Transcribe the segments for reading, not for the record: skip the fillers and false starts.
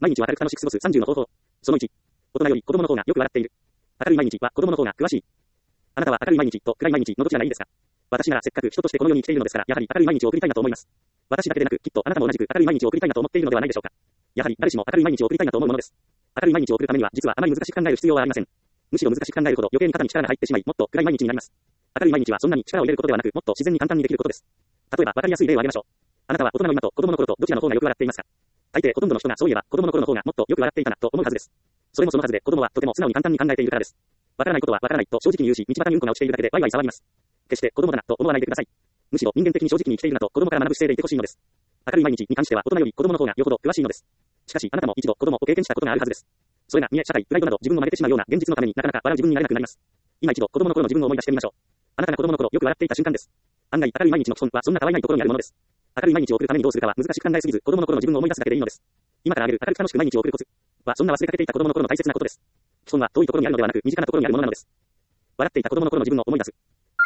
毎日を明るく楽しく過ごす30の方法。その1。大人より子供の方がよく笑っている。明るい毎日は子供の方が詳しい。あなたは明るい毎日と暗い毎日のどちらがいいですか？私ならせっかく人としてこの世に生きているのですから、やはり明るい毎日を送りたいなと思います。私だけでなく、きっとあなたも同じく明るい毎日を送りたいなと思っているのではないでしょうか。やはり誰しも明るい毎日を送りたいなと思うものです。明るい毎日を送るためには、実はあまり難しく考える必要はありません。むしろ難しく考えるほど余計に肩に力が入ってしまい、もっと暗い毎日になります。明るい毎日はそんなに力を入れることではなく、もっと自然に簡単にできることです。例えば、わかりやすい例を挙げましょう。あなたは大人の今と子供の頃とどちらの方がよく笑っていますか？大抵ほとんどの人がそういえば子供の頃の方がもっとよく笑っていたなと思うはずです。それもそのはずで、子供はとても素直に簡単に考えているからです。わからないことはわからないと正直に言うし、道端にうんこが落ちているだけでワイワイ騒ぎます。決して子供だなと思わないでください。むしろ人間的に正直に生きているなと子供から学ぶ姿勢でいてほしいのです。明るい毎日に関しては大人より子供の方がよほど詳しいのです。しかしあなたも一度子供を経験したことがあるはずです。それが見栄、社会、プライドなど自分を真似てしまうような現実のためになかなか笑う自分になれなくなります。今一度子供の頃の自分を思い出してみましょう。あなたが子供の頃よく笑っていた瞬間です。案外明るい毎日の基本はそんなたわいないところにあるものです。明るい毎日を送るためにどうするかは難しく考えすぎず、子供の頃の自分を思い出すだけでいいのです。今から挙げる明るく楽しく毎日を送るコツはそんな忘れかけていた子供の頃の大切なことです。基本は遠いところにあるのではなく身近なところにあるものなのです。笑っていた子供の頃の自分を思い出す。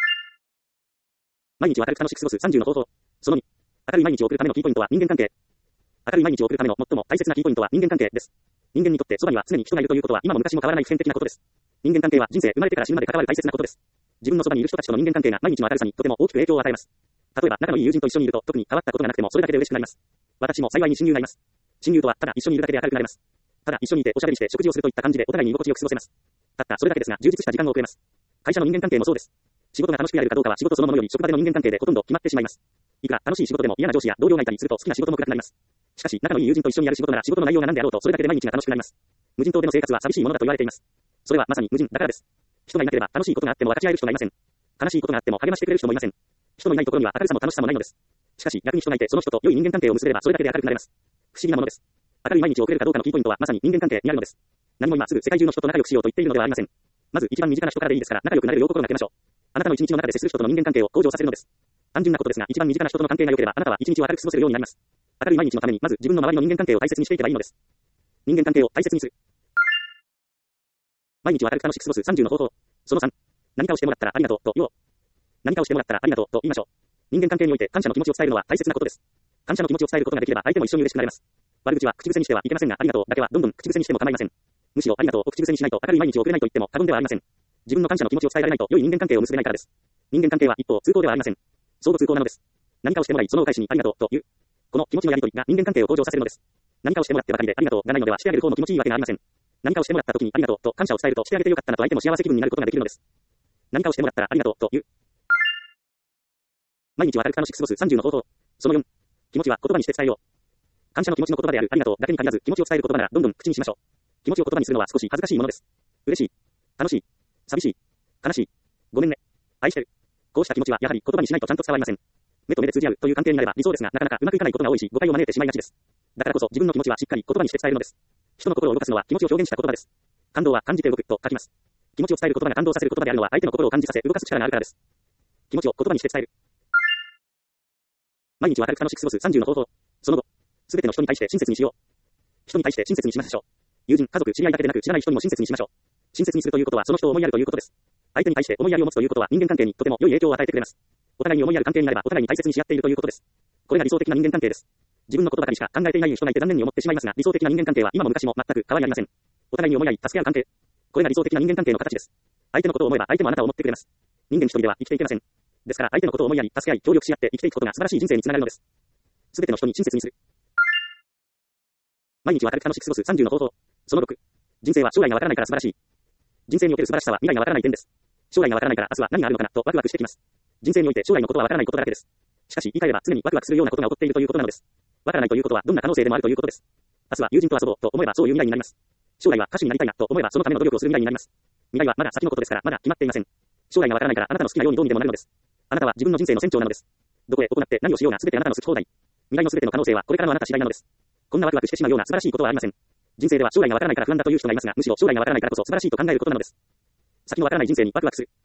毎日を明るく楽しく過ごす30の方法。その2。明るい毎日を送るためのキーポイントは人間関係。明るい毎日を送るための最も大切なキーポイントは人間関係です。人間にとってそばには常に人がいるということは今も昔も変わらない普遍的なことです。人間関係は人生生まれてから死ぬまで関わる大切なことです。自分のそばにいる人たちとの人間関係が毎日の明るさにとても大きく影響を与えます。例えば仲のいい友人と一緒にいると特に変わったことがなくてもそれだけで嬉しくなります。私も幸いに親友がいます。親友とはただ一緒にいるだけで明るくなれます。ただ一緒にいておしゃべりして食事をするといった感じでお互いに居心地よく過ごせます。たったそれだけですが充実した時間を送れます。会社の人間関係もそうです。仕事が楽しくやれるかどうかは仕事そのものより職場での人間関係でほとんど決まってしまいます。いくら楽しい仕事でも嫌な上司や同僚がいたりすると好きな仕事も暗くなります。しかし仲のいい友人と一緒にやる仕事なら仕事の内容が何であろうとそれだけで毎日が楽しくなります。無人島での生活は寂しいものだと言われています。それはまさに無人だからです。人がいなければ楽しいことがあっても分かち合える人がいません。悲しいことがあっても励ましてくれる人もいません。人のいないところには明るさも楽しさもないのです。しかし逆に人がいてその人と良い人間関係を結べればそれだけで明るくなれます。不思議なものです。明るい毎日を送れるかどうかのキーポイントはまさに人間関係にあるのです。何も今すぐ世界中の人と仲良くしようと言っているのではありません。まず一番身近な人からでいいですから仲良くなれるよう心がけましょう。あなたの一日の中で接する人との人間関係を向上させるのです。単純なことですが一番身近な人との関係が良ければあなたは一日を明るく過ごせるようになります。明るい毎日のためにまず自分の周りの人間関係を大切にしていけばいいのです。人間関係を大切にする。毎日を明るく楽しく過ごす30の方法。その3。何かをしてもらったらありがとうと言おう。何かをしてもらったらありがとうと言いましょう。人間関係において感謝の気持ちを伝えるのは大切なことです。感謝の気持ちを伝えることができれば相手も一緒に嬉しくなれます。悪口は口癖にしてはいけませんが、ありがとうだけはどんどん口癖にしても構いません。むしろありがとうを口癖にしないと明るい毎日を送れないと言っても過言ではありません。自分の感謝の気持ちを伝えられないと良い人間関係を結べないからです。人間関係は一方通行ではありません。相互通行なのです。何かをしてもらいそのお返しにありがとうと言う。この気持ちのやり取りが人間関係を向上させるのです。何かをしてもらってばかりでありがとうがないのではしてあげる方も気持ちいいわけがありません。何かをしてもらった時にありがとうと感謝を伝えるとしてあげてよかったなと相手も幸せ気分になることができるのです。何かをしてもらったらありがとうと言う。毎日を明るく楽しく過ごす30の方法。その4。気持ちは言葉にして伝えよう。感謝の気持ちの言葉であるありがとうだけに限らず気持ちを伝える言葉ならどんどん口にしましょう。気持ちを言葉にするのは少し恥ずかしいものです。嬉しい、楽しい、寂しい、悲しい、ごめんね、愛してる。こうした気持ちはやはり言葉にしないとちゃんと伝わりません。目と目で通じ合うという関係になれば理想ですがなかなかうまくいかないことが多いし誤解を招いてしまいがちです。だからこそ自分の気持ちはしっかり言葉にして伝えるのです。人の心を動かすのは気持ちを表現した言葉です。感動は感じて動くと書きます。気持ちを伝える言葉が感動させる言葉であるのは相手の心を感じさせ動かす力があるからです。気持ちを言葉にして伝える。毎日を明るく楽しく過ごす30の方法。その後、すべての人に対して親切にしよう。人に対して親切にしましょう。友人、家族、知り合いだけでなく知らない人にも親切にしましょう。親切にするということはその人を思いやるということです。相手に対して思いやりを持つということは人間関係にとても良い影響を与えてくれます。お互いに思いやる関係になればお互いに大切にし合っているということです。これが理想的な人間関係です。自分のことばかりしか考えていない人がいて残念に思ってしまいますが理想的な人間関係は今も昔も全く変わりありません。お互いに思いやり助け合う関係。これが理想的な人間関係の形です。相手のことを思えば相手もあなたを思ってくれます。人間一人では生きていけません。ですから相手のことを思いやり助け合い協力し合って生きていくことが素晴らしい人生につながるのです。すべての人に親切にする。毎日を明るく楽しく過ごす30の方法。その6。人生は将来がわからないから素晴らしい。人生における素晴らしさは未来がわからない点です。将来がわからないから明日は何があるのかなとワクワクしてきます。人生において将来のことはわからないことだらけです。しかし言い換えれば常にワクワクするようなことが起こっているということなのです。わからないということはどんな可能性でもあるということです。明日は友人と遊ぼうと思えばそういう未来になります。将来は歌手になりたいなと思えばそのための努力をする未来になります。未来はまだ先のことですからまだ決まっていません。将来がわからないからあなたの好きなようにどうにでもなるのです。あなたは自分の人生の船長なのです。どこへ行って何をしようが全てあなたの好き放題。未来の全ての可能性はこれからのあなた次第なのです。こんなワクワクしてしまうような素晴らしいことはありません。人生では将来がわからないから不安だという人がいますが、むしろ将来がわからないからこそ素晴らしいと考えることなのです。先のわからない人生にワクワクする。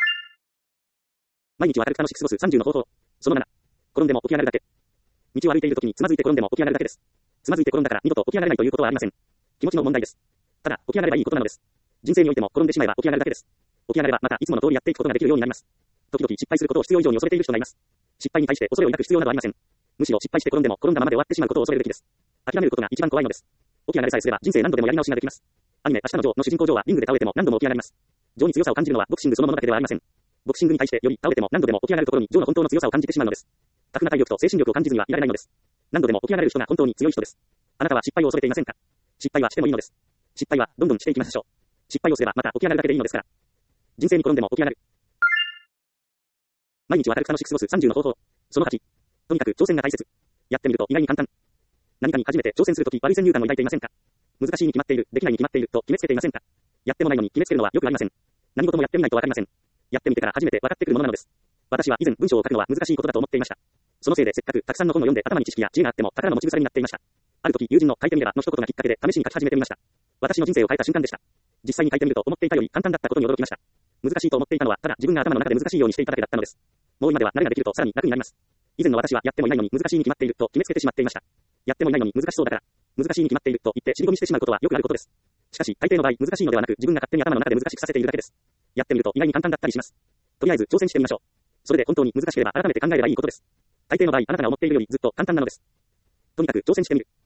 毎日を明るく楽しく過ごす30の方法。その7。転んでも起き上がるだけ。道を歩いているときにつまずいて転んでも起き上がるだけです。つまずいて転んだから二度と起き上がれないということはありません。気持ちの問題です。ただ、起き上がればいいことなのです。人生においても転んでしまえば起き上がるだけです。起き上がればまたいつもの通りやっていくことができるようになります。時々失敗することを必要以上に恐れている人がいます。失敗に対して恐れを抱く必要などありません。むしろ失敗して転んでも転んだままで終わってしまうことを恐れるべきです。諦めることが一番怖いのです。 起き上がれさえすれば人生何度でもやり直しができます。アニメ、明日のジョーの主人公ジョーはリングで倒れても何度も起き上がります。ジョーに強さを感じるのはボクシングそのものだけではありません。ボクシングに対してより倒れても何度でも起き上がるところにジョーの本当の強さを感じてしまうのです。タフな体力と精神力を感じずにはいられないのです。何度でも起き上がれる人が本当に強い人です。あなたは失敗を恐れていませんか？失敗はしてもいいのです。失敗はどんどんしていきましょう。失敗をすればまた起き上がるだけでいいのですから。人生に転んでも起き上がる。毎日は楽しく過ごす30の方法。その8。とにかく挑戦が大切。やってみると意外に簡単。何かに初めて挑戦するとき悪い先入観を抱いていませんか？難しいに決まっている、できないに決まっていると決めつけていませんか？やってもないのに決めつけるのはよくありません。何事もやってみないとわかりません。やってみてから初めて分かってくるものなのです。私は以前文章を書くのは難しいことだと思っていました。そのせいでせっかくたくさんの本を読んで頭に知識や知恵があっても宝の持ち腐れになっていました。ある時友人の書いてみればの一言がきっかけで試しに書き始めてみました。私の人生を変えた瞬間でした。実際に書いてみると思っていたより簡単だったことに驚きました。難しいと思っていたのはただ自分が頭の中で難しいようにしていただけだったのです。もう今では慣れができるとさらに楽になります。以前の私はやってもいないのに難しいに決まっていると決めつけてしまっていました。やってもいないのに難しそうだから、難しいに決まっていると言って尻込みしてしまうことはよくあることです。しかし大抵の場合難しいのではなく自分が勝手に頭の中で難しくさせているだけです。やってみると意外に簡単だったりします。とりあえず挑戦してみましょう。それで本当に難しければ改めて考えればいいことです。大抵の場合あなたが思っているよりずっと簡単なのです。とにかく挑戦してみる。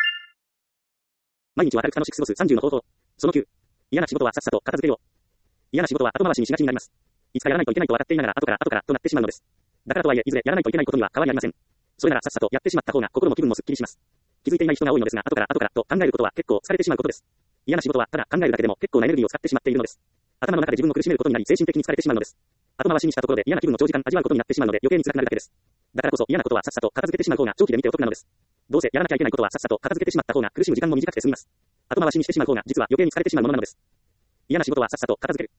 毎日は楽しく過ごす30の方法。その9。嫌な仕事はさっさと片付けよう。嫌な仕事は後回しにしがちになります。いつかやらないといけないと分かっていながら後からとなってしまうのです。だからとはいえいずれやらないといけないことには変わりありません。それならさっさとやってしまった方が心も気分もすっきりします。気づいていない人が多いのですが後からと考えることは結構疲れてしまうことです。嫌な仕事はただ考えるだけでも結構なエネルギーを使ってしまっているのです。頭の中で自分を苦しめることになり精神的に疲れてしまうのです。後回しにしたところで嫌な気分を長時間味わうことになってしまうので余計に辛くなるだけです。だからこそ嫌なことはさっさと片付けてしまう方が長期で見てお得なのです。どうせやらなきゃいけないことはさっさと片付けてしまった方が苦しむ時間も短くて済みます。後回しにしてしまう方が実は余計に疲れてしまうものなのです。嫌な仕事はさっさと片付ける。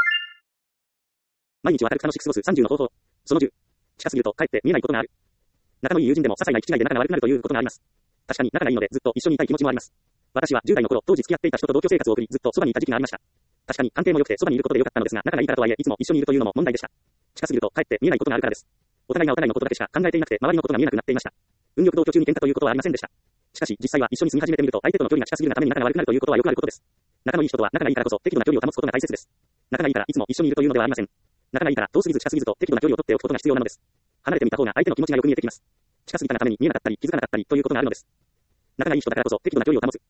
毎日は楽しく過ごす30の方法。その10。近すぎるとかえって見えないことがある。仲のいい友人でも些細な行き違いで仲が悪くなるということがあります。確かに仲がいいのでずっと一緒にいたい気持ちもあります。私は10代の頃当時付き合っていた人と同居生活を送りずっとそばにいた時期がありました。確かに関係も良くてそばにいることで良かったのですが仲がいいからとはいえいつも一緒にいるというのも問題でした。近すぎるとかえって見えないことがあるからです。お互いがお互いのことだけしか考えていなくて周りのことが見えなくなっていました。運よく同居中に喧嘩ということはありませんでした。しかし実際は一緒に住み始めてみると相手との距離が近すぎるがために仲が悪くなるということはよくあることです。仲のいい人とは仲がいいからこそ適度な距離を保つことが大切です。仲がいいからいつも一緒にいるというのではありません。仲がいいから遠すぎず近すぎずと適度な距離を取っておくことが必要なのです。離れてみた方が相手の気持ちがよく見えてきます。近すぎたがために見えなかったり気づかなかったりということがあるのです。仲がいい人だからこそ適度な距離を保つ。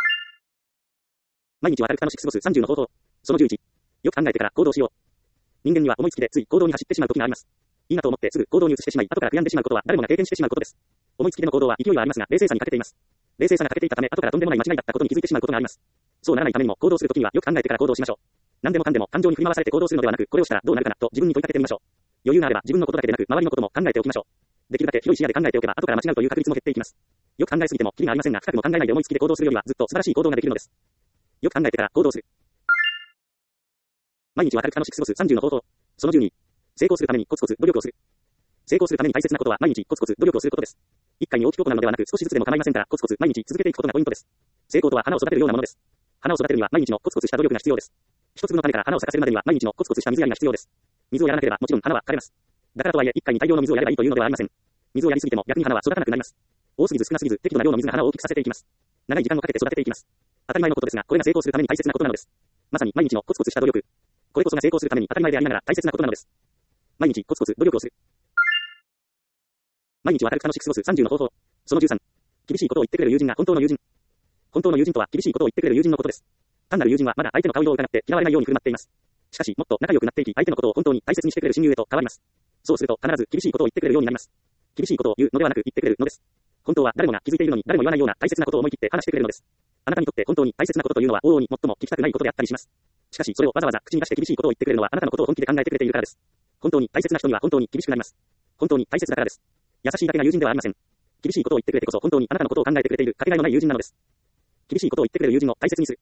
毎日は楽しく過ごす30の方法。その11。よく考えてから行動しよう。人間には思いつきでつい行動に走ってしまう時があります。いいなと思ってすぐ行動に移してしまい後から悔やんでしまうことは誰もが経験してしまうことです。思いつきでの行動は勢いはありますが冷静さに欠けています。冷静さが欠けていたため後からとんでもない間違いだったことに気づいてしまうことがあります。そうならないためにも行動するときにはよく考えてから行動しましょう。何でもかんでも感情に振り回されて行動するのではなくこれをしたらどうなるかなと自分に問いかけてみましょう。余裕があれば自分のことだけでなく周りのことも考えておきましょう。できるだけ広い視野で考えておけば後から間違うという確率も減っていきます。よく考えすぎてもキリがありませんが深くも考えないで思いつきで行動するよりはずっと素晴らしい行動ができるのです。よく考えてから行動する。毎日は楽しく過ごす30の方法。その12。成功するためにコツコツ努力をする。成功するために大切なことは毎日コツコツ努力をすることです。一回に大きく行うのではなく少しずつでも構いませんからコツコツ毎日続けていくことがポイントです。成功とは花を育てるようなものです。花を育てるには毎日のコツコツした努力が必要です。一粒の種から花を咲かせるまでには毎日のコツコツした水やりが必要です。水をやらなければもちろん花は枯れます。だからとはいえ一回に大量の水をやればいいというのではありません。水をやりすぎても逆に花は育たなくなります。多すぎず少なすぎず適度な量の水が花を大きくさせていきます。長い時間をかけて育てていきます。当たり前のことですがこれが成功するために大切なことなのです。まさに毎日のコツコツした努力。これこそが成功するために当たり前でありながら大切なことなのです。毎日コツコツ努力をする。毎日は楽しく過ごす30の方法。その13。厳しいことを言ってくれる友人が本当の友人。本当の友人とは厳しいことを言ってくれる友人のことです。単なる友人はまだ相手の顔色を伺って嫌われないように振る舞っています。しかしもっと仲良くなっていき相手のことを本当に大切にしてくれる親友へと変わります。そうすると必ず厳しいことを言ってくれるようになります。厳しいことを言うのではなく言ってくれるのです。本当は誰もが気づいているのに誰も言わないような大切なことを思い切って話してくれるのです。あなたにとって本当に大切なことというのは往々に最も聞きたくないことであったりします。しかしそれをわざわざ口に出して厳しいことを言ってくれるのはあなたのことを本気で考えてくれているからです。本当に大切な人には本当に厳しくなります。本当に大切だからです。優しいだけが友人ではありません。厳しいことを言ってくれてこそ本当にあなたのことを考えてくれているかけがえのない友人なのです。厳しいことを言ってくれる友人を大切にする。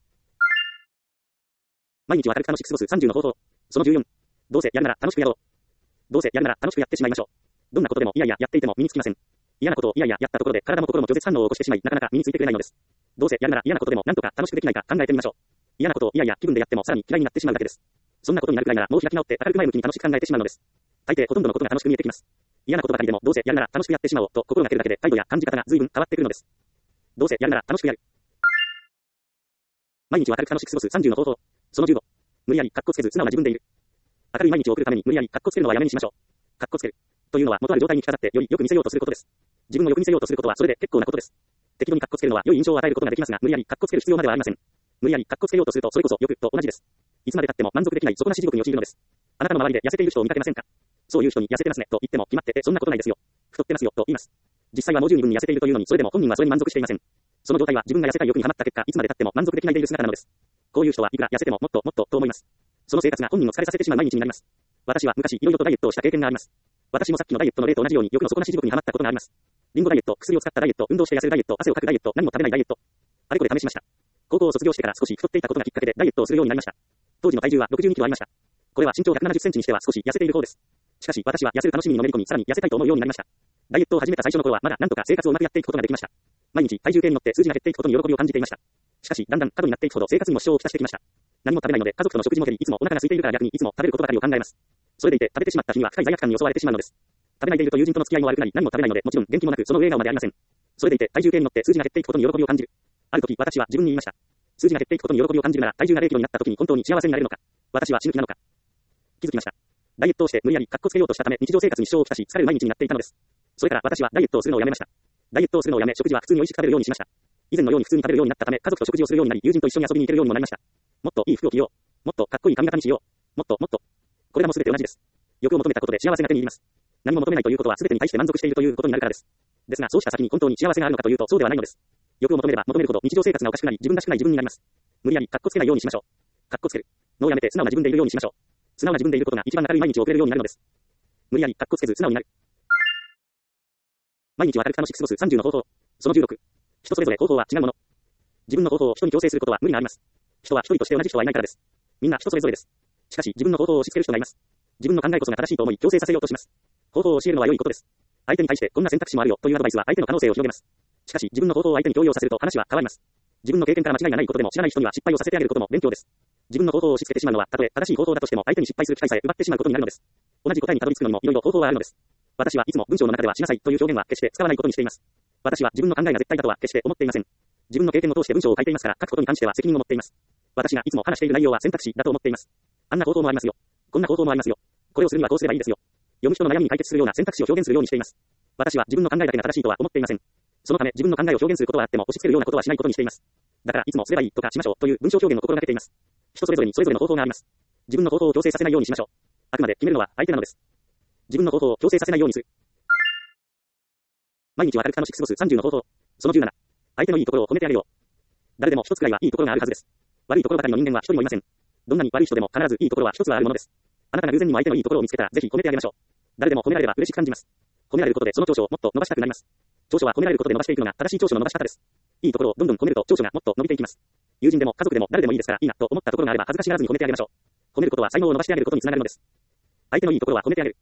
毎日は楽しく過ごす30の方法。その14。どうせやるなら楽しくやろう。どうせやるなら楽しくやってしまいましょう。どんなことでもいやいややっていても身につきません。嫌なことをいやいややったところで体も心も拒絶反応を起こしてしまいなかなか身についてくれないのです。どうせやるなら嫌なことでもなんとか楽しくできないか考えてみましょう。嫌なことをいやいや気分でやってもさらに嫌いになってしまうだけです。そんなことになるくらいならもう開き直って明るく前向きに楽しく考えてしまうのです。大抵ほとんどのことが楽しく見えてきます。嫌なことばかりでもどうせやるなら楽しくやってしまおうと心がけるだけで態度や感じ方が随分変わってくるのです。どうせやるなら楽しくやる。毎日は楽しく過ごす30の方法。その15。無理やりカッコつけず素直な自分でいる。明るい毎日を送るために無理やりカッコつけるのはやめにしましょう。カッコつけるというのは元ある状態に着飾ってよりよく見せようとすることです。自分をよく見せようとすることはそれで結構なことです。 適度にカッコつけるのは良い印象を与えることができますが、無理やりカッコつける必要まではありません。無理やりカッコつけようとすると、それこそ欲と同じです。いつまで経っても満足できない底なし地獄に陥るのです。あなたの周りで痩せている人を見かけませんか？そういう人に痩せてますねと言っても決まっててそんなことないですよ。太ってますよと言います。実際はもう十二分に痩せているというのに、それでも本人はそれに満足していません。その状態は自分が痩せたい欲にはまった結果、いつまで経っても満足できないでいる姿なのです。こういう人はいくら痩せてももっともっとと思います。その生活が本人を疲れさせてしまう毎日になります。私は昔いろいろとダイエットをした経験があります。私もさっきのダイエットの例と同じように欲の底なし地獄にはまったことがあります。リンゴダイエット、薬を使ったダイエット、運動して痩せるダイエット、汗をかくダイエット、何も食べないダイエット。あれこれ試しました。高校を卒業してから少し太っていたことがきっかけでダイエットをするようになりました。当時の体重は62キロありました。これは身長170センチにしては少し痩せている方です。しかし私は痩せる楽しみにのめり込み、さらに痩せたいと思うようになりました。ダイエットを始めた最初の頃はまだなんとか生活をうまくやっていくことができました。毎日体重計に乗って数字が減っていくことに喜びを感じていました。しかしだんだん過度になっていくほど生活にも支障をきたしてきました。何も食べないので家族との食事も減り、いつもお腹が空いているから逆にいつも食べることばかりを考えます。それでいて食べてしまった日には深い罪悪感に襲われてしまうのです。食べないでいると友人との付き合いも悪くなり、何も食べないのでもちろん元気もなくその上笑顔までありません。それでいて体重計に乗って数字が減っていくことに喜びを感じる。ある時私は自分に言いました。数字が減っていくことに喜びを感じるなら体重が0キロになった時に本当に幸せになれるのか。私は死ぬ気なのか。気づきました。ダイエットをして無理やりカッコつけようとしたため日常生活に支障をきたし疲れる毎日になっていたのです。それから私はダイエットをするのをやめました。ダイエットをするのをやめ食事は普通に美味しく食べるようにしました。以前のように普通に食べるようになったため家族と食事をするようになり友人と一緒に遊びに行けるようにもなりました。もっといい服を着よう。もっとかっこいい髪型にしよう。もっともっと。これらも全て同じです。欲を求めたことで幸せが手に入ります。何も求めないということは全てに対して満足しているということになるからです。ですがそうした先に本当に幸せがあるのかというとそうではないのです。欲を求めれば求めるほど日常生活がおかしくなり自分らしくない自分になります。無理やりカッコつけないようにしましょう。カッコつけるのをやめて素直な自分でいるようにしましょう。素直な自分でいることが一番明るい毎日を送れるようになるのです。無理やりカッコつけず素直になる。毎日を明るく楽しく過ごす30の方法。その16。人それぞれ方法は違うもの。自分の方法を人に強制することは無理があります。人は一人として同じ人はいないからです。みんな人それぞれです。しかし自分の方法を押し付ける人がいます。自分の考えこそが正しいと思い強制させようとします。方法を教えるのは良いことです。相手に対してこんな選択肢もあるよというアドバイスは相手の可能性を広げます。しかし自分の方法を相手に共有させると話は変わります。自分の経験から間違いがないことでも知らない人には失敗をさせてあげることも勉強です。自分の方法を押し付けてしまうのはたとえ正しい方法だとしても相手に失敗する機会さえ奪ってしまうことになるのです。同じ答えにたどり着くのにもいろいろ方法はあるのです。私はいつも文章の中ではしなさいという表現は決して使わないことにしています。私は自分の考えが絶対だとは決して思っていません。自分の経験を通して文章を書いていますから書くことに関しては責任を持っています。私がいつも話している内容は選択肢だと思っています。あんな方法もありますよ。こんな方法もありますよ。これをするにはこうすればいいですよ。読む人の悩みに解決するような選択肢を表現するようにしています。私は自分の考えだけが正しいとは思っていません。そのため自分の考えを表現することはあっても押し付けるようなことはしないことにしています。だからいつもすればいいとかしましょうという文章表現を心がけています。人それぞれにそれぞれの方法があります。自分の方法を強制させないようにしましょう。あくまで決めるのは相手なのです。自分の方法を強制させないようにする。毎日を明るく楽しく過ごす30の方法。その17。相手のいいところを褒めてあげよう。誰でも一つくらいはいいところがあるはずです。悪いところばかりの人間は一人もいません。どんなに悪い人でも必ずいいところは一つはあるものです。あなたが偶然にも相手のいいところを見つけたらぜひ褒めてあげましょう。誰でも褒められれば嬉しく感じます。褒められることでその長所をもっと伸ばしたくなります。長所は褒められることで伸ばしていくのが正しい長所の伸ばし方です。いいところをどんどん褒めると長所がもっと伸びていきます。友人でも家族でも誰でもいいですからいいなと思ったところがあれば恥ずかしがらずに褒めてあげましょう。褒めることは才能を伸ばしてあげることにつながるのです。相手のいいところは褒めてあげる。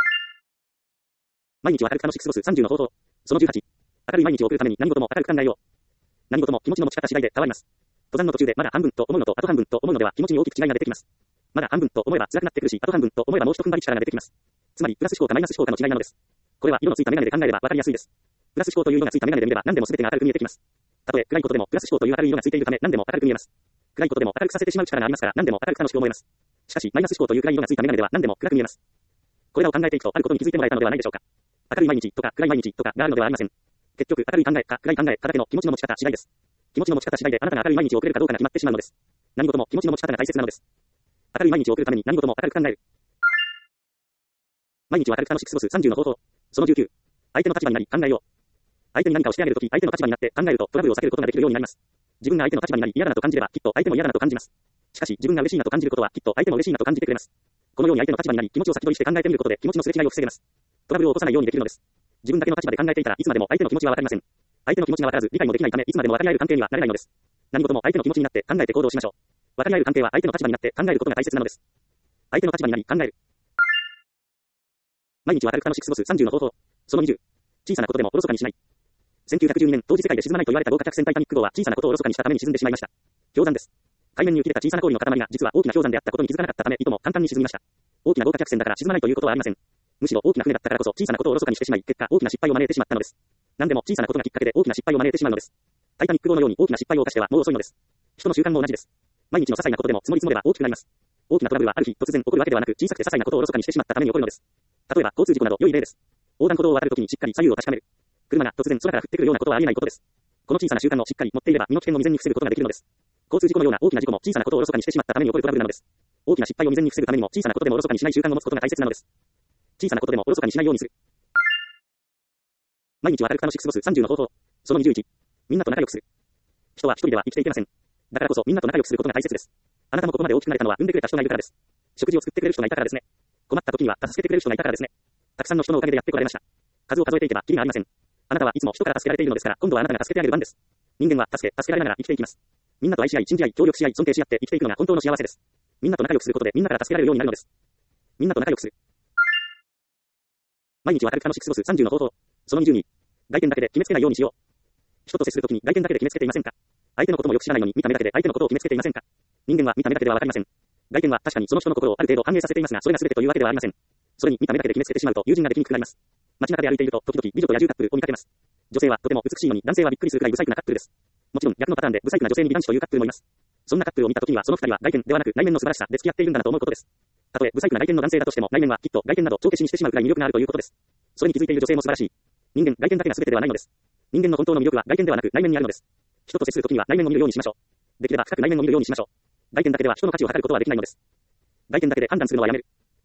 毎日を明るく楽しく過ごす30の方法。その18。明るい毎日を送るために何事も明るく考えよう。何事も気持ちの持ち方次第で変わります。登山の途中でまだ半分と思うのとあと半分と思うのでは気持ちに大きく違いが出てきます。まだ半分と思えば辛くなってくるし、あと半分と思えばもう一踏ん張り力が出てきます。つまりプラス思考かマイナス思考かの違いなのです。これは色のついたメガネで考えればわかりやすいです。プラス思考という色がついたメガネで見れば何でも全てが明るく見えてきます。たとえ暗いことでもプラス思考という明るい色がついているため何でも明るく見えます。暗いことでも明るくさせてしまう力がありますから何でも明るく楽しく思えます。しかしマイナス思考という暗い色がついたメガネでは何でも暗く見えます。これらを考えていくとあることに気づいてもらえたのではないでしょうか。明るい毎日とか暗い毎日とかがあるのではありません。結局明るい考えか暗い考えかだけの気持ちの持ち方次第です。気持ちの持ち方次第であなたが明るい毎日を送れるかどうかが決まってしまうのです。何事も気持ちの持ち方が大切なのです。明るい毎日を送るために何事も明るく考える。毎日を明るく楽しく過ごす30の方法。その19。相手の立場になり考えよう。相手に何かをしてあげるとき、相手の立場になって考えるとトラブルを避けることができるようになります。自分が相手の立場になり嫌だなと感じればきっと相手も嫌だなと感じます。しかし自分が嬉しいなと感じることはきっと相手も嬉しいなと感じてくれます。このように相手の立場になり気持ちを先取りして考えてみることで気持ちのすれ違いを防げます。トラブルを起こさないようにできるのです。自分だけの立場で考えていたらいつまでも相手の気持ちはわかりません。相手の気持ちがわからず理解もできないためいつまでも分かり合える関係にはなれないのです。何事も相手の気持ちになって考えて行動しましょう。分かり合える関係は相手の立場になって考えることが大切なのです。相手の立場になり考える。毎日を明るく楽しく過ごす30の方法。その20。小さなことでもおろそかにしない。1912年、当時世界で沈まないと言われた豪華客船タイタニック号は小さなことをおろそかにしたために沈んでしまいました。氷山です。海面に浮き出た小さな氷の塊が実は大きな氷山であったことに気づかなかったためいとも簡単に沈みました。大きな豪華客船だから沈まないということはありません。むしろ大きな船だったからこそ小さなことをおろそかにしてしまい、結果大きな失敗を招いてしまったのです。何でも小さなことがきっかけで大きな失敗を招いてしまうのです。タイタニック号のように大きな失敗を犯してはもう遅いのです。人の習慣も同じです。毎日の些細なことでも積もり積もれば大きくなります。大きなトラブルはある日突然起こるわけではなく小さくて些細なことをおろそかにしてしまったために起こるのです。例えば交通事故など良い例です。横断歩道を渡るときにしっかり左右を確かめる。車が突然空から降ってくるようなことはありえないことです。 この小さな習慣をしっかり持っていれば身の危険を未然に防ぐことができるのです。交通事故のような大きな事故も小さなことをおろそかにしてしまったために起こるトラブルなのです。大きな失敗を未然に防ぐためにも小さなことでもおろそかにしない習慣を持つことが大切なのです。小さなことでもおろそかにしないようにする。毎日を明るく楽しく過ごす30の方法。その21。みんなと仲良くする。人は一人では生きていけません。だからこそみんなと仲良くすることが大切です。あなたもここまで大きくなれたのは産んでくれた人がいるからです。食事を作ってくれる人がいたからですね。困った時には助けてくれる人がいたからですね。たくさんの人のおかげでやってこられました。数を数えていけばキリがありません。あなたはいつも人から助けられているのですから、今度はあなたが助けてあげる番です。人間は助けられながら生きていきます。みんなと愛し合い、信じ合い、協力し合い、尊敬し合って生きていくのが本当の幸せです。みんなと仲良くすることでみんなから助けられるようになるのです。みんなと仲良くする。毎日を明るく楽しく過ごす30の方法。その22。外見だけで決めつけないようにしよう。人と接するときに外見だけで決めつけていませんか？相手のこともよく知らないのに見た目だけで相手のことを決めつけていませんか？人間は見た目だけではわかりません。外見は確かにその人の心をある程度反映させていますが、それが全てというわけではありません。それに見た目だけで決めつけてしまうと友人ができにくくなります。街中で歩いていると時々美女と野獣カップルを見かけます。女性はとても美しいのに男性はびっくりするくらいブサイクなカップルです。もちろん逆のパターンでブサイクな女性に美男子というカップルもいます。そんなカップルを見たときにはその二人は外見ではなく内面の素晴らしさで付き合っているんだなと思うことです。たとえブサイクな外見の男性だとしても内面はきっと外見など帳消しにしてしまうくらい魅力があるということです。それに気づいている女性も素晴らしい。人間、外見だけが全てではないのです。人間の本当の魅力は外見ではなく内面にあるのです。人と接するときには内面を見るようにしましょう。できれば深く内面を見るようにしましょう。外見だけでは人の価値を測ることはできないのです。外見だけで判断するのはやめる。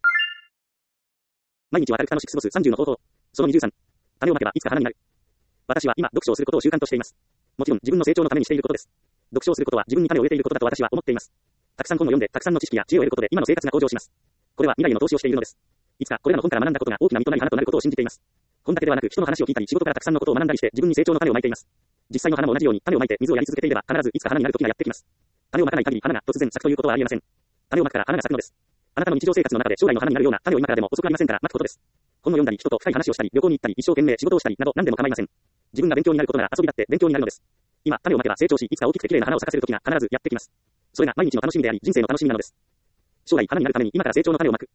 毎日を明るく楽しく過ごす30の方法。その23。種をまけばいつか花になる。私は今読書をすることを習慣としています。もちろん自分の成長のためにしていることです。読書をすることは自分に種を植えていることだと私は思っています。たくさん本を読んでたくさんの知識や知恵を得ることで今の生活が向上します。これは未来への投資をしているのです。いつかこれらの本から学んだことが大きな実となり花となることを信じています。本だけではなく人の話を聞いたり仕事からたくさんのことを学んだりして自分に成長の種をまいています。実際の花も同じように種をまいて水をやり続けていれば必ずいつか花になる時がやってきます。種をまかない限り花が突然咲くということはありえません。種をまくから花が咲くのです。あなたの日常生活の中で将来の花になるような種を今からでも遅くありませんから待つことです。本を読んだり人と深い話をしたり旅行に行ったり一生懸命仕事をしたりなど何でも構いません。自分が勉強になることなら遊びだって勉強になるのです。今種をまけば成長しいつか大きくて綺麗な花を咲かせる時が必ずやってきます。それが毎日の楽しみであり人生の楽しみなのです。将来花になるために今から成長の種をまく。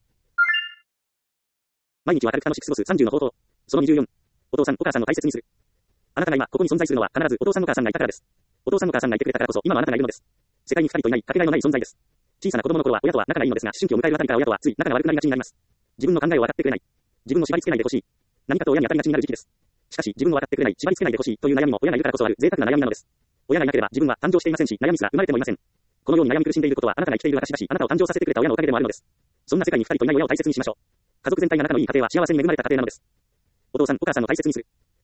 毎日を明るく楽しく過ごす30の方法。その24。お父さんお母さんを大切にする。あなたが今ここに存在するのは必ずお父さんお母さんがいたからです。お父さんお母さんがいてくれたからこそ今のあなたがいるのです。世界に二人といないかけがえのない存在です。小さな子供の頃は親とは仲がいいのですが、思春期を迎えるあたりから親とはつい仲が悪くなりがちになります。自分の考えを分かってくれない。自分を縛り付けないでほしい。何かと親に当たりがちになる時期です。しかし自分を分かってくれない、縛り付けないでほしいという悩みも親がいるからこそある贅沢な悩みなのです。親がいなければ自分は誕生していませんし、悩みすら生まれてもいません。このように悩み苦しんでいることはあなたが生きている証だし、あなたを誕生させてくれた親のおかげでもあるのです。そんな世界に二人といない親を大切にしましょう。家族全体が仲のいい家庭は幸せに恵まれた家庭なのです。お父さんお母さんを大切にする。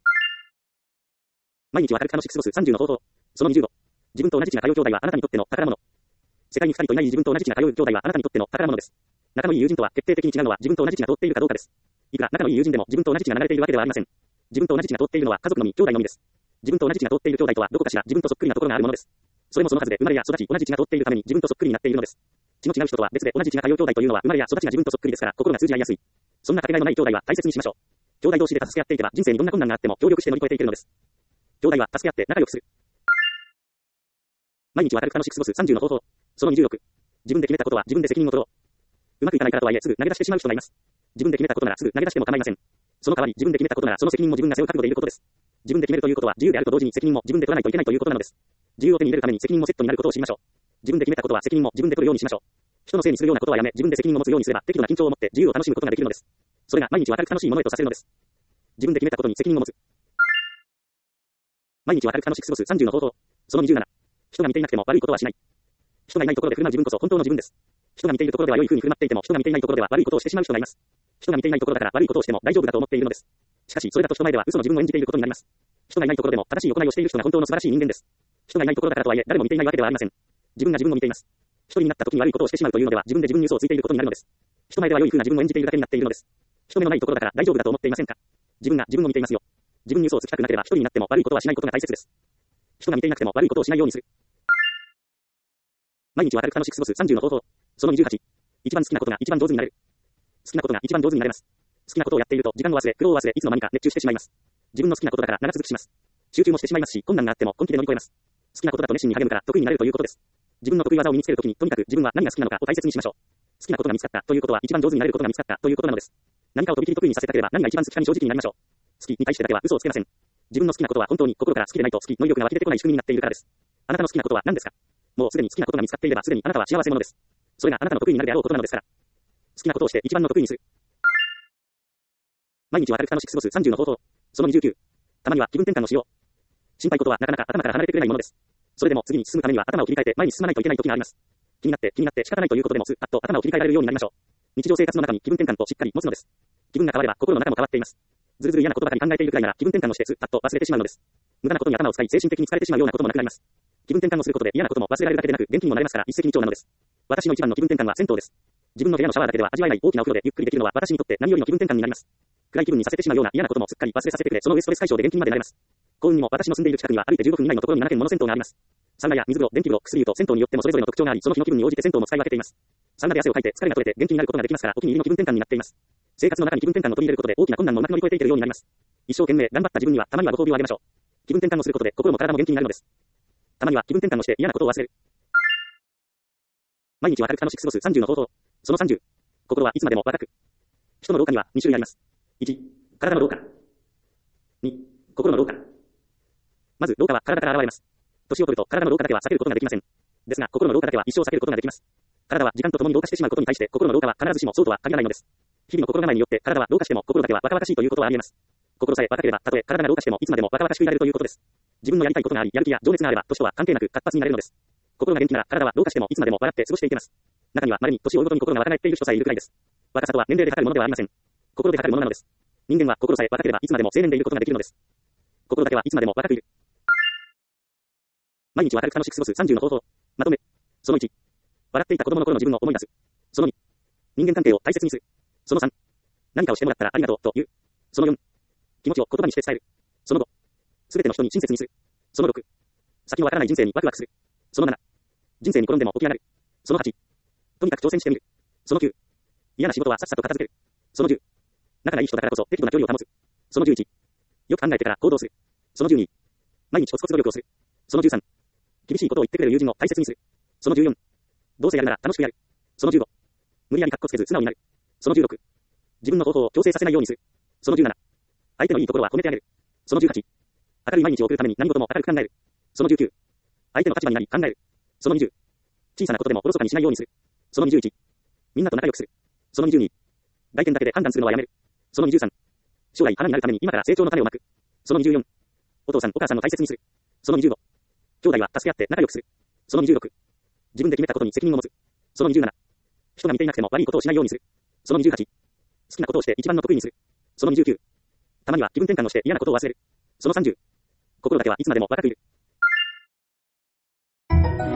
毎日を明るく楽しく過ごす30の方法。その25。自分と同じ血が通う兄弟はあなたにとっての宝物。世界に二人といない自分と同じ血が通う兄弟はあなたにとっての宝物です。仲のいい友人とは決定的に違うのは自分と同じ血が通っているかどうかです。いくら仲のいい友人でも自分と同じ血が流れているわけではありません。自分と同じ血が通っているのは家族のみ、兄弟のみです。自分と同じ血が通っている兄弟とはどこかしら自分とそっくりなところがあるものです。それもそのはずで生まれや育ち同じ血が通っているために自分とそっくりになっているのです。血の違う人とは別で同じ血が通う兄弟というのは生まれや育ちが自分とそっくりですから心が通じ合いやすい。そんなかけがえのない兄弟は大切にしましょう。兄弟同士で助け合っていけば人生にどんな困難があっても協力して乗り越えていけるのです。兄弟は助け合って仲良くする。毎日を明るく楽しく過ごす30の方法。その26。自分で決めたことは自分で責任を取ろう。うまくいかないからとはいえすぐ投げ出してしまう人がいます。自分で決めたことならすぐ投げ出しても構いません。その代わり自分で決めたことならその責任も自分が背負う覚悟でいることです。自分で決めるということは自由であると同時に責任も自分で取らないといけないということなのです。自由を手に入れるために責任もセットになることを知りましょう。自分で決めたことは責任も自分で取るようにしましょう。人のせいにするようなことはやめ、自分で責任を持つようにすれば適度な緊張を持って自由を楽しむことができるのです。それが毎日を明るく楽しいものへとさせるのです。自分で決めたことに責任を持つ。毎日を明るく楽しく過ごす30の方法。その27。人が見ていなくても悪いことはしない。人がいないところで振る舞う自分こそ本当の自分です。人が見ているところでは良い風に振る舞っていても人が見ていないところでは悪いことをしてしまう人がいます。人が見ていないところだから悪いことをしても大丈夫だと思っているのです。しかしそれだと人前では嘘の自分を演じていることになります。人がいないところでも正しい行いをしている人が本当の素晴らしい人間です。人がいないところだからとはいえ誰も見ていないわけではありません。自分が自分を見ています。一人になった時に悪いことをしてしまうというのでは自分で自分に嘘をついていることになるのです。人前では良い風な自分を演じているだけになっているのです。人目のないところだから大丈夫だと思っていませんか？自分が自分を見ていますよ。自分に嘘をつきたくなければ一人になっても悪いことはしないことが大切です。人が見ていなくても悪いことをしないようにする。毎日を明るく楽しく過ごす30の方法。その28。一番好きなことが一番上手になれる。好きなことが一番上手になれます。好きなことをやっていると時間を忘れ、苦労を忘れ、いつの間にか熱中してしまいます。自分の好きなことだから長続きします。集中もしてしまいますし、困難があっても本気で乗り越えます。好きなことだと熱心に励むから得意になれるということです。自分の得意技を身につけるときにとにかく自分は何が好きなのかを大切にしましょう。好きなことが見つかったということは一番上手になれることが見つかったということなのです。何かをとびきり得意にさせたければ何が一番好きかに正直になりましょう。好きに対してだけは嘘をつけません。自分の好きなことは本当に心から好きでないと好きの意欲が湧き出てこない仕組みになっているからです。あなたの好きなことは何ですか？もうすでに好きなことが見つかっていればすでにあなたは幸せ者です。それがあなたの得意になるであろうことなのですから。好きなことをして一番の得意にする。毎日を明るく楽しく過ごす30の方法。その29。たまには気分転換をしよう。 心配事はなかなか頭から離れてくれないものです。それでも次に進むためには頭を切り替えて前に進まないといけない時があります。気になって仕方ないということでもパッと頭を切り替えられるようになりましょう。日常生活の中に気分転換としっかり持つのです。気分が変われば心の中も変わっています。ずるずる嫌なことばかり考えているくらいなら気分転換をしてパッと忘れてしまうのです。無駄なことに頭を使い精神的に疲れてしまうようなこともなくなります。気分転換をすることで嫌なことも忘れられるだけでなく元気にもなれますから一石二鳥なのです。私の一番の気分転換は銭湯です。自分の部屋のシャワーだけでは味わえない大きなお風呂でゆっくりできるのは私にとって何よりの気分転換になります。暗い気分にさせてしまうような嫌なこともすっかり忘れさせてくれ、その上ストレス解消で元気にまでなれます。幸運にも私の住んでいる近くには歩いて15分以内のところに7軒もの銭湯があります。サウナや水風呂、電気風呂、薬湯と銭湯によってもそれぞれの特徴があり、その日の気分に応じて銭湯も使い分けています。サウナで汗をかいて疲れが取れて元気になることができますから、お気に入りの気分転換になっています。生活の中に気分転換を取り入れることで大きな困難もうまく乗り越えていけるようになります。一生懸命頑張った自分にはたまにはご褒美をあげましょう。気分転換をすることで心も体も元気になるのです。たまには気分転換をして嫌なことを忘れる。毎日は明るく楽しく過ごす30の方法。その30。心はいつまでも若く。人の老化には2種類あります。1、体の老化。2、心の老化。まず、老化は体から現れます。年を取ると体の老化だけは避けることができません。ですが、心の老化だけは一生避けることができます。体は時間とともに老化してしまうことに対して、心の老化は必ずしもそうとは限らないのです。日々の心構えによって体は老化しても心だけは若々しいということはあり得ます。心さえ若ければ、たとえ体が老化してもいつまでも若々しくいられるということです。自分のやりたいことがあり、やる気や情熱があれば、年とは関係なく活発になれるのです。心が元気なら体は老化してもいつまでも笑って過ごしていけます。中には稀に年を追うごとに心が若返っている人さえいるくらいです。若さとは年齢で測るものではありません。心で測るものなのです。人間は心さえ若ければいつまでも青年でいることができるのです。心だけはいつまでも若くいる。毎日明るく楽しく過ごす30の方法。まとめ。その1。笑っていた子供の頃の自分を思い出す。その2。人間関係を大切にする。その3。何かをしてもらったらありがとうと言う。その4。気持ちを言葉にして伝える。その5。すべての人に親切にする。その6。先のわからない人生にワクワクする。その7。人生に転んでも起き上がる。その8。とにかく挑戦してみる。その9。嫌な仕事はさっさと片付ける。その10。仲がいい人だからこそ適度な距離を保つ。その11。よく考えてから行動する。その12。毎日コツコツ努力をする。その13。厳しいことを言ってくれる友人を大切にする。その14。どうせやるなら楽しくやる。その15。無理やりカッコつけず素直になる。その16。自分の方法を強制させないようにする。その17。相手のいいところは褒めてあげる。その18。明るい毎日を送るために何事も明るく考える。その19。相手の立場になり考える。その20。小さなことでもおろそかにしないようにする。その21。みんなと仲良くする。その22。外見だけで判断するのはやめる。その23。将来花になるために今から成長の種をまく。その24。お父さんお母さんを大切にする。その25。兄弟は助け合って仲良くする。その26。自分で決めたことに責任を持つ。その27。人が見ていなくても悪いことをしないようにする。その28。好きなことをして一番の得意にする。その29。たまには気分転換をして嫌なことを忘れる。その30。心だけはいつまでも若くいる。